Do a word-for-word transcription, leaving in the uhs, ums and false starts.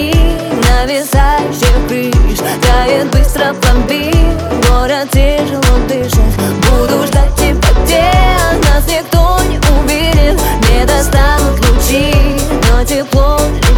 огни нависающих крыш. Тает быстро пломбир, город тяжело дышит. Буду ждать тебя, где нас никто не увидит. Не достанут лучи, но тепло